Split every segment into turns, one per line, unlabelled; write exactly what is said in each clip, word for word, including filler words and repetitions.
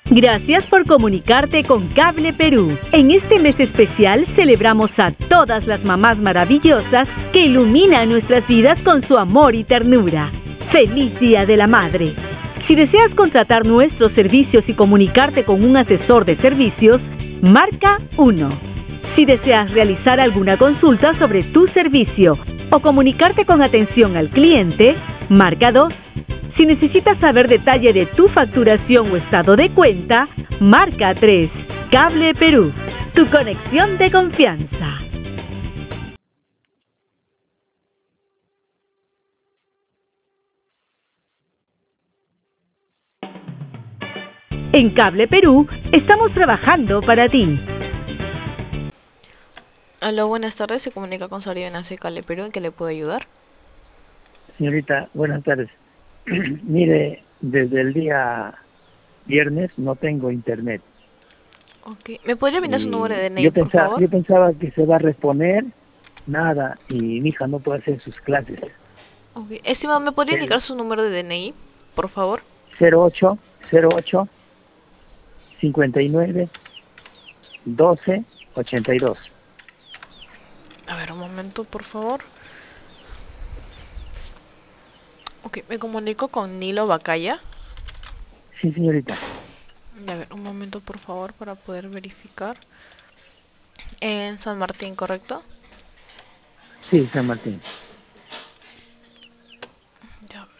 Gracias por comunicarte con Cable Perú. En este mes especial celebramos a todas las mamás maravillosas que iluminan nuestras vidas con su amor y ternura. ¡Feliz Día de la Madre! Si deseas contratar nuestros servicios y comunicarte con un asesor de servicios, marca uno. Si deseas realizar alguna consulta sobre tu servicio o comunicarte con atención al cliente, marca dos. Si necesitas saber detalle de tu facturación o estado de cuenta, marca tres. Cable Perú, tu conexión de confianza. En Cable Perú, estamos trabajando para ti.
Aló, buenas tardes. Se comunica con Sario de Cable Perú. ¿En qué le puedo ayudar?
Señorita, buenas tardes. Mire, desde el día viernes no tengo internet.
Okay. ¿Me podría brindar su número de D N I,
yo
por
pensaba,
favor?
Yo pensaba que se va a reponer nada y mi hija no puede hacer sus clases.
Okay. Estimado, ¿me podría indicar su número de D N I, por favor?
cero ocho cero ocho cincuenta y nueve doce ochenta y dos.
A ver, un momento, por favor. Ok, me comunico con Nilo Bacaya.
Sí, señorita.
A ver, un momento, por favor, para poder verificar. En San Martín, ¿correcto?
Sí, San Martín.
Ya, a ver.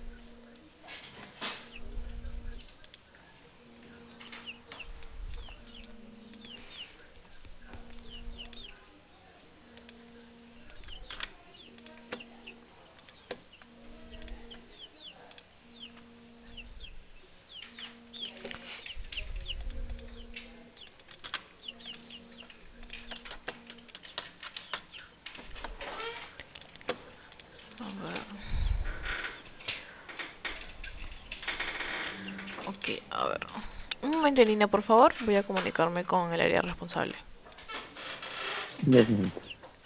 Ok, a ver. Un momento en línea, por favor. Voy a comunicarme con el área responsable.
Ya, señorita.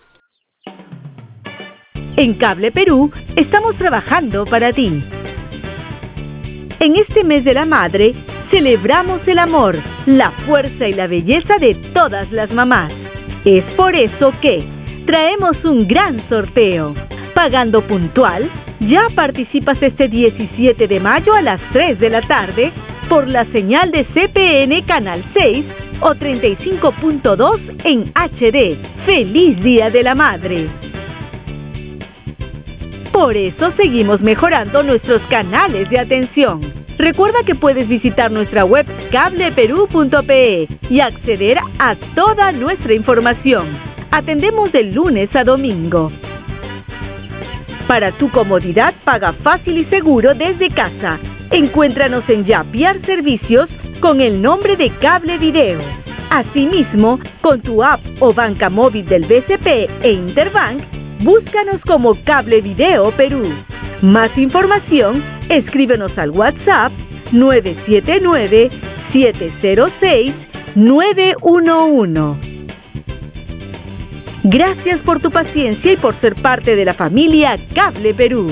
En Cable Perú, estamos trabajando para ti. En este mes de la madre, celebramos el amor, la fuerza y la belleza de todas las mamás. Es por eso que traemos un gran sorteo. Pagando puntual, ya participas este diecisiete de mayo a las tres de la tarde por la señal de C P N Canal seis o treinta y cinco punto dos en H D. ¡Feliz Día de la Madre! Por eso seguimos mejorando nuestros canales de atención. Recuerda que puedes visitar nuestra web cable perú punto pe y acceder a toda nuestra información. Atendemos de lunes a domingo. Para tu comodidad, paga fácil y seguro desde casa. Encuéntranos en Yapiar Servicios con el nombre de Cable Video. Asimismo, con tu app o banca móvil del B C P e Interbank, búscanos como Cable Video Perú. Más información, escríbenos al WhatsApp nueve siete nueve, siete cero seis, nueve uno uno. Gracias por tu paciencia y por ser parte de la familia Cable Perú.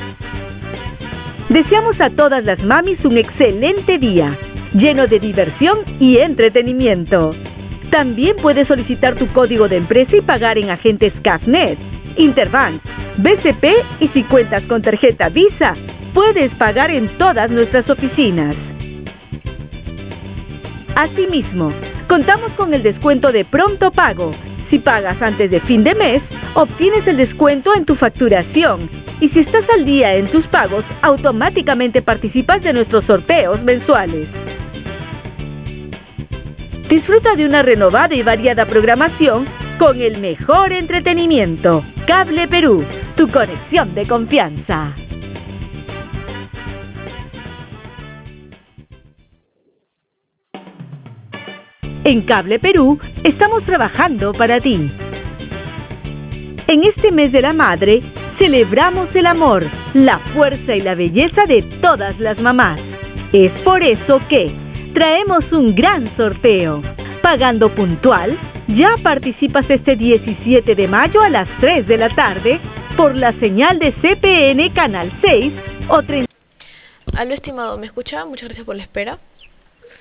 Deseamos a todas las mamis un excelente día, lleno de diversión y entretenimiento. También puedes solicitar tu código de empresa y pagar en agentes Cafnet, Interbank, B C P y si cuentas con tarjeta Visa, puedes pagar en todas nuestras oficinas. Asimismo, contamos con el descuento de pronto pago. Si pagas antes de fin de mes, obtienes el descuento en tu facturación. Y si estás al día en tus pagos, automáticamente participas de nuestros sorteos mensuales. Disfruta de una renovada y variada programación con el mejor entretenimiento. Cable Perú, tu conexión de confianza. En Cable Perú, estamos trabajando para ti. En este mes de la madre, celebramos el amor, la fuerza y la belleza de todas las mamás. Es por eso que traemos un gran sorteo. Pagando puntual, ya participas este diecisiete de mayo a las tres de la tarde por la señal de C P N Canal seis o treinta.
Aló, estimado, ¿me escucha? Muchas gracias por la espera.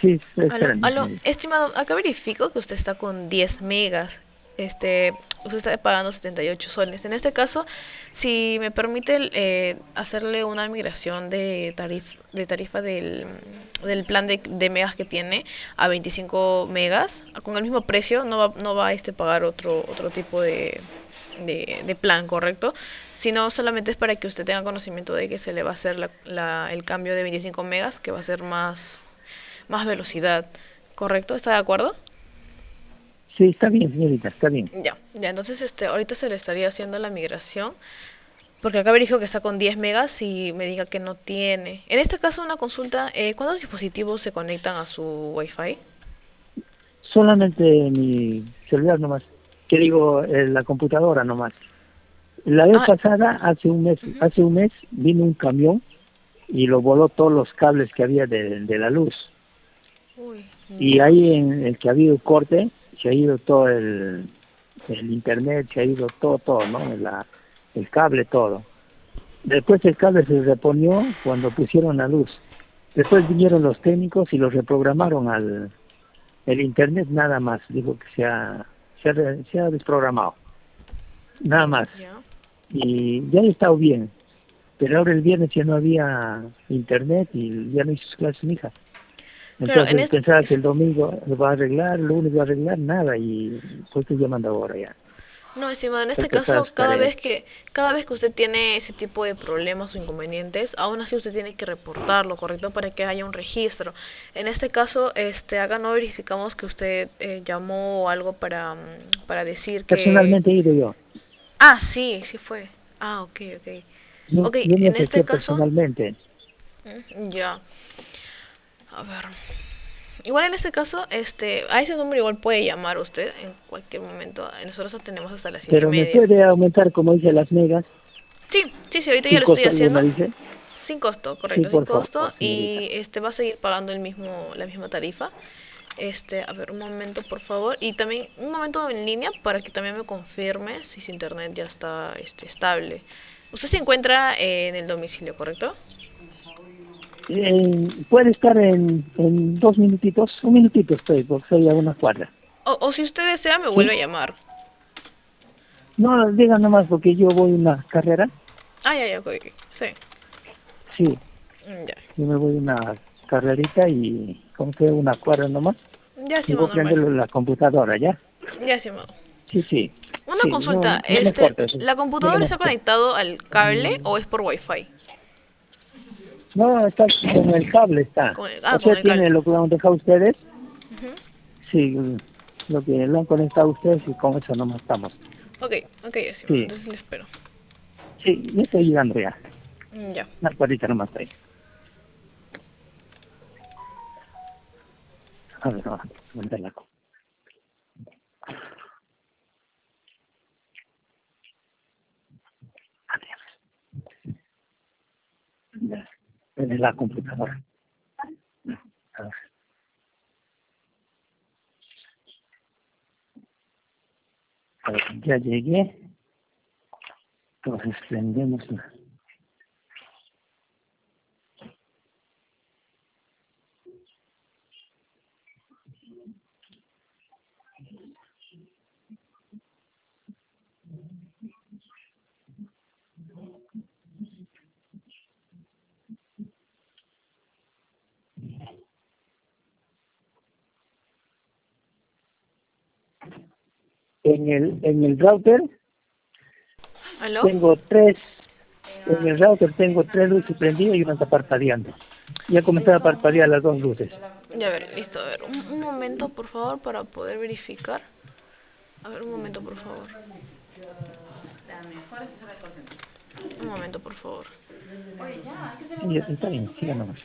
sí,
Aló,
espérame,
aló,
señorita.
estimado, acá verifico que usted está con diez megas. Este, usted está pagando setenta y ocho soles. En este caso, si me permite eh, hacerle una migración de tarif, de tarifa del, del plan de, de megas que tiene a veinticinco megas, con el mismo precio, no va, no va a este pagar otro, otro tipo de, de, de plan, ¿correcto? Sino solamente es para que usted tenga conocimiento de que se le va a hacer la, la, el cambio de veinticinco megas, que va a ser más más velocidad, ¿correcto? ¿Está de acuerdo?
Sí, está bien, señorita, está bien.
Ya, ya, entonces este, ahorita se le estaría haciendo la migración, porque acá verifico que está con diez megas y me diga que no tiene. En este caso, una consulta, eh, ¿cuántos dispositivos se conectan a su Wi-Fi?
Solamente mi celular nomás. Que digo, eh, la computadora nomás. La vez
Ah,
pasada, hace un mes,
ujú.
hace un mes, vino un camión y lo voló todos los cables que había de, de la luz.
Uy,
Y
ya,
ahí en el que ha habido corte, se ha ido todo el, el internet, se ha ido todo, todo, ¿no? La, el cable, todo. Después el cable se reponió cuando pusieron la luz. Después vinieron los técnicos y lo reprogramaron al el internet nada más. Dijo que se ha, se ha, re- se ha desprogramado, nada más.
ya.
Y ya ha estado bien. Pero ahora el viernes ya no había internet y ya no hizo sus clases mi hija.
Claro, en
Entonces
este,
pensaba que el domingo lo va a arreglar, el lunes va a arreglar, nada, y pues estoy llamando ahora ya.
no, estimado, en
Estoy
este
cansado de
caso, cada
estar.
vez que, cada vez que usted tiene ese tipo de problemas o inconvenientes, aún así usted tiene que reportarlo, ¿correcto? Para que haya un registro. En este caso, este, acá no verificamos que usted eh, llamó o algo para, mm, para decir que...
Personalmente he ido yo.
Ah, sí, sí fue. Ah, ok, ok.
Yo,
Ok,
yo me
en este
acerqué
caso,
personalmente.
mm, ya. A ver. Igual en este caso, este, a ese número igual puede llamar usted en cualquier momento. Nosotros atendemos hasta las siete y
Pero me
media.
puede aumentar, como dice, las megas,
Sí, sí, sí, ahorita ya
sin
lo estoy
costo alguno,
haciendo.
dice.
Sin costo,
Sí,
correcto, sin
por
costo.
favor, señorita.
Y este va a seguir pagando el mismo, la misma tarifa. Este, a ver, un momento, por favor. Y también un momento en línea para que también me confirme si su internet ya está este, estable. Usted se encuentra eh, en el domicilio, ¿correcto?
Eh, puede estar en, en dos minutitos, un minutito estoy, porque soy a una cuadra.
O, o si usted desea, me
¿Sí?
vuelve a llamar.
No, diga nomás, porque yo voy a una carrera.
Ah, ya, ya, ok, ok. Sí.
Sí,
Mm, ya.
yo me voy a una carrerita y como que una cuadra nomás.
Ya,
Y voy
estimado,
a
normal.
prender la computadora, ¿ya?
Ya, estimado.
Sí, sí.
Una
Sí, no,
consulta,
no me
este,
corta eso.
¿la computadora
Dígame
está
usted.
conectado al cable o es por Wi-Fi?
No, está con el cable, está.
Con el,
O
ah, con
sea,
el
tiene
cable.
lo que han dejado ustedes.
Ujú.
Sí, lo que lo han conectado ustedes y con eso nomás estamos.
Ok, ok, estimado,
Sí,
entonces le espero.
sí, yo estoy llegando ya.
Mm, ya.
Una cuadrita nomás estoy. A ver, no, no, la co- ya, en la computadora. A ver, a ver, ya llegué. Entonces prendemos la... En el, en el router
¿Aló?
tengo tres, en el router tengo tres luces prendidas y una está parpadeando. Ya comencé a parpadear las dos luces.
Ya, a ver, listo, a ver, un, un momento, por favor, para poder verificar. A ver, un momento, por favor. Un momento, por favor.
Sí, está bien, siga nomás.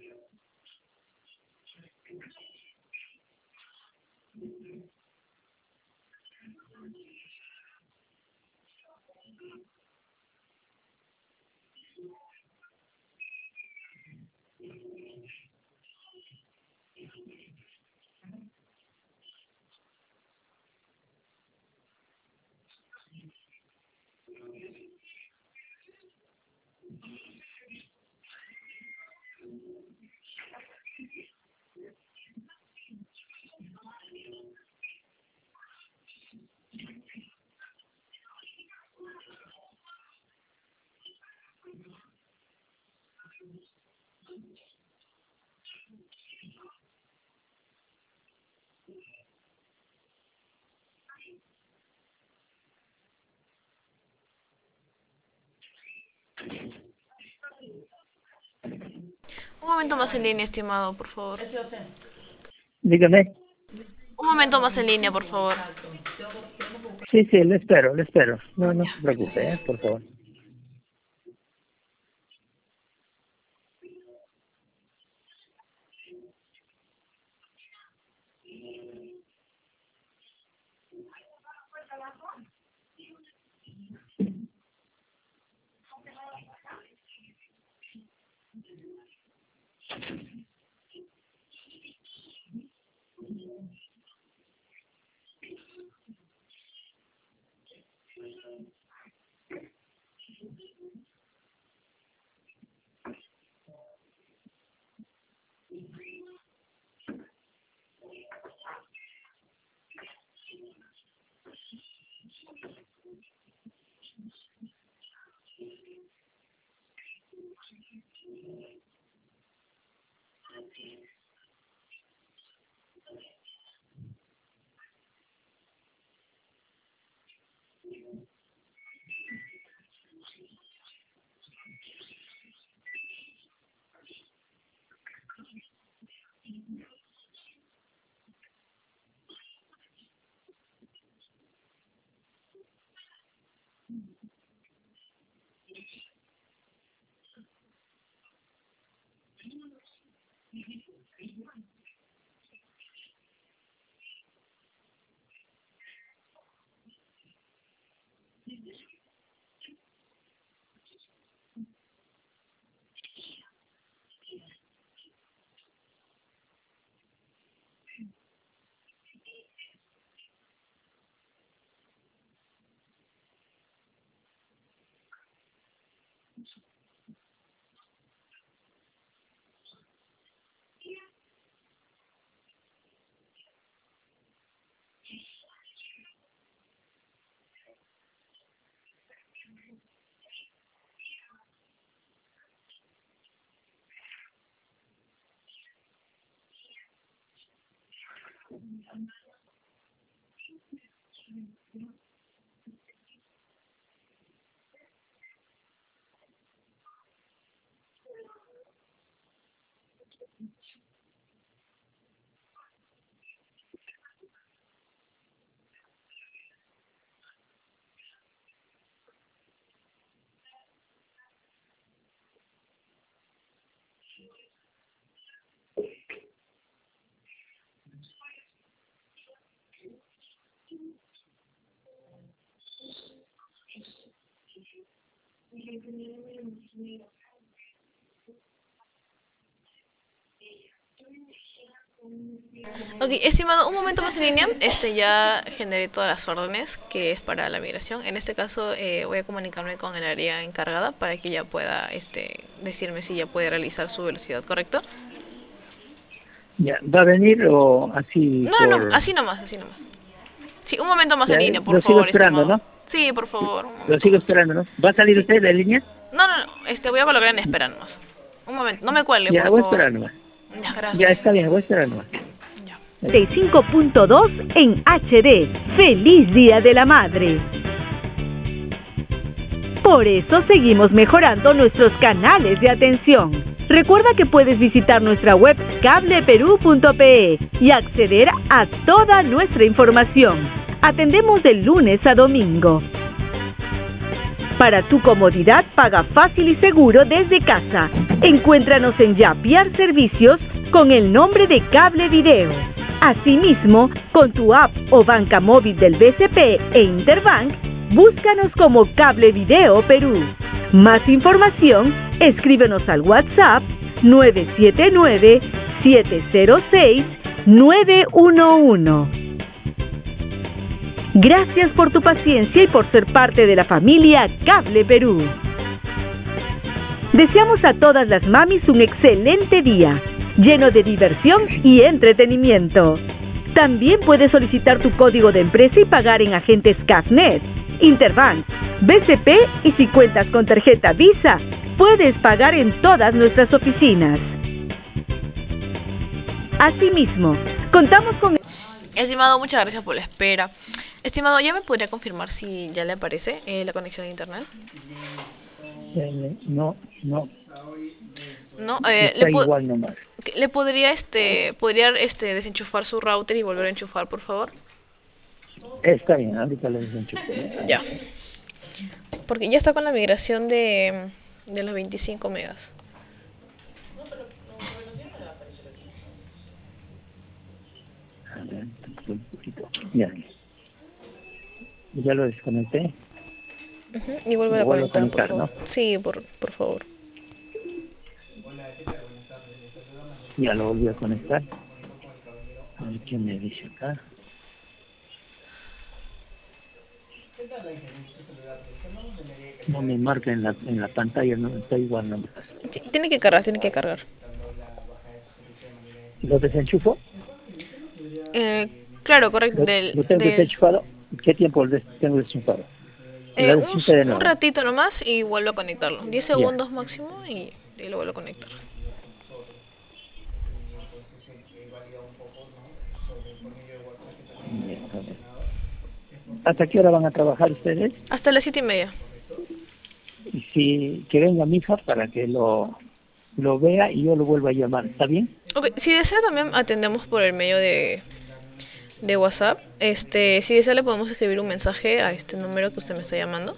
Un momento más en línea, estimado, por favor.
Dígame.
Un momento más en línea, por favor.
Sí, sí, le espero, le espero. No, no se preocupe, ¿eh? Por favor.
Ok, estimado, un momento más en línea. Este, ya generé todas las órdenes que es para la migración. En este caso, eh, voy a comunicarme con el área encargada para que ya pueda, este, decirme si ya puede realizar su velocidad, ¿correcto?
Ya, ¿va a venir o así
No, no,
por...?
así nomás, así nomás. Sí, un momento más
Ya,
en línea, por
lo sigo
favor,
esperando,
estimado.
¿no?
Sí, por favor, un
Lo
momento
sigo
más.
esperando, ¿no? ¿Va a salir
Sí.
usted de línea?
No, no, no, este, voy a colocar en espera nomás. Un momento, no me cuelgue,
Ya,
por
voy a
favor.
esperar nomás.
Ya,
Ya,
gracias.
está bien, voy a esperar nomás.
Ya.
treinta y cinco punto dos en H D. ¡Feliz Día de la Madre! Por eso seguimos mejorando nuestros canales de atención. Recuerda que puedes visitar nuestra web cable perú punto pe y acceder a toda nuestra información. Atendemos de lunes a domingo. Para tu comodidad, paga fácil y seguro desde casa. Encuéntranos en Yapiar Servicios con el nombre de Cable Video. Asimismo, con tu app o banca móvil del B C P e Interbank, búscanos como Cable Video Perú. Más información, escríbenos al WhatsApp nueve siete nueve, siete cero seis, nueve uno uno. Gracias por tu paciencia y por ser parte de la familia Cable Perú. Deseamos a todas las mamis un excelente día, lleno de diversión y entretenimiento. También puedes solicitar tu código de empresa y pagar en agentes Cafnet, Interbank, B C P y si cuentas con tarjeta Visa, puedes pagar en todas nuestras oficinas. Asimismo, contamos con...
Estimado, muchas gracias por la espera. Estimado, ¿ya me podría confirmar si ya le aparece eh, la conexión a internet?
Eh, No, no.
No, eh,
Está
le, po
igual nomás.
le podría este podría este desenchufar su router y volver a enchufar, por favor.
Está bien, ahorita le desenchufo.
Ya. Porque ya está con la migración de de los veinticinco megas.
A ver, un poquito. Ya. Ya lo desconecté.
Uh-huh. Y vuelve a conectar, a conectar, por favor. ¿No? Sí, por, por favor.
Ya lo volví a conectar. A ver qué me dice acá. No me marca en la, en la pantalla, no está igual. No.
Sí, tiene que cargar, tiene que cargar.
¿Lo desenchufo?
Eh, claro, correcto.
¿Lo,
del,
¿lo tengo
del...
desenchufado? ¿Qué tiempo lo tengo desenchufado?
Eh, un, un ratito nomás y vuelvo a conectarlo. diez segundos yeah. máximo y, y lo vuelvo a conectar.
¿Hasta qué hora van a trabajar ustedes?
Hasta las siete y media.
Y si que venga mi hija para que lo lo vea y yo lo vuelva a llamar, ¿está bien?
Okay. Si desea también atendemos por el medio de de WhatsApp. Este, si desea le podemos escribir un mensaje a este número que usted me está llamando.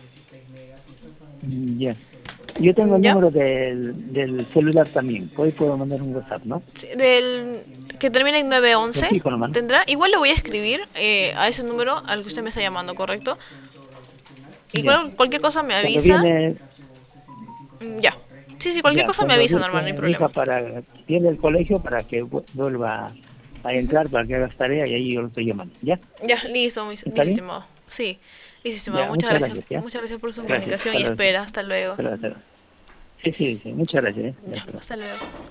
Ya. Yeah. Yo tengo el
¿Ya?
número del, del celular también. Hoy puedo mandar un WhatsApp, ¿no?
Sí, del que termina en nueve once. Tendrá. Igual le voy a escribir eh, a ese número al que usted me está llamando, ¿correcto? Igual yeah. cualquier cosa me avisa.
Viene...
Ya. Sí, sí, cualquier ya, cosa me avisa, normal, no hay problema.
Para, viene el colegio para que vuelva a entrar para que haga tarea y ahí yo lo estoy llamando, ¿ya?
Ya, listo, mi estimado. Sí, listo, estimado. Muchas, muchas gracias. gracias muchas gracias por su gracias. comunicación y espera. Hasta luego.
Hasta luego. Sí, sí, sí. Muchas gracias. ¿eh?
Ya, hasta luego.